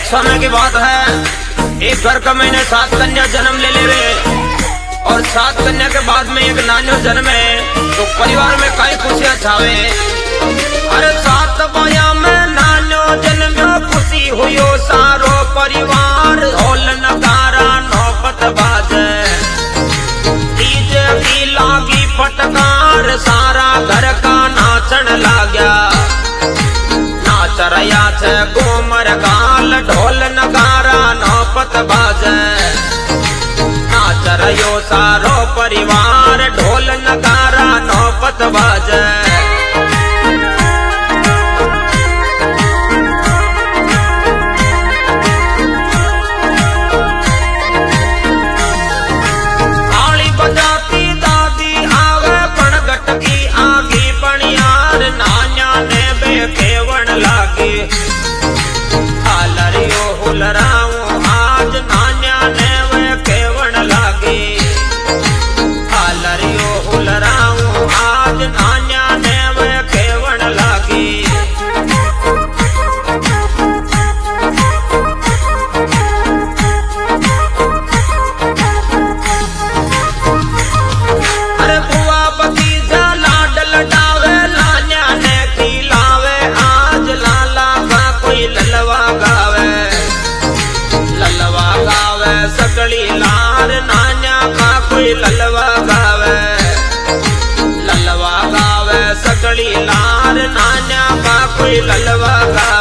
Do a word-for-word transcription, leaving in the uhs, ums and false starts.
समय की बात है, एक घर का मैंने सात कन्या जन्म ले ले और सात कन्या के बाद में एक नान्यो जन्मे तो परिवार में कई खुशियां छावे। अरे सात बाया में नान्यो जन्म्यो खुशी हुयो सारो परिवार, ढोल नगारा नौबत बाजे डीजे की लागी फटकार, सारा घर का नाचन लाग्या। नाच रया छे गोमर गाल, ढोल नगारा नौबत बाजे नाच रयो सारो परिवार, ढोल नगारा नौबत बाजे। ताली बजाती दादी आवे पणगट की आगी बनियार, नान्या ने बेखेवण लागे हालरियो हुलराऊं आज, नान्या ने वे खेवण लागे हालरियो हुलराऊं आज, नान्या ने वे खेवण लागे। अरे बुआ भतीजा लाड लडावे, नान्या ने खिलावे आज, लाला का कोई ललवा गावे ललवा गावे सकली लार, नान्या का कोई ललवा गावे ललवा गावे सकली लार, नान्या का कोई ललवा गावे।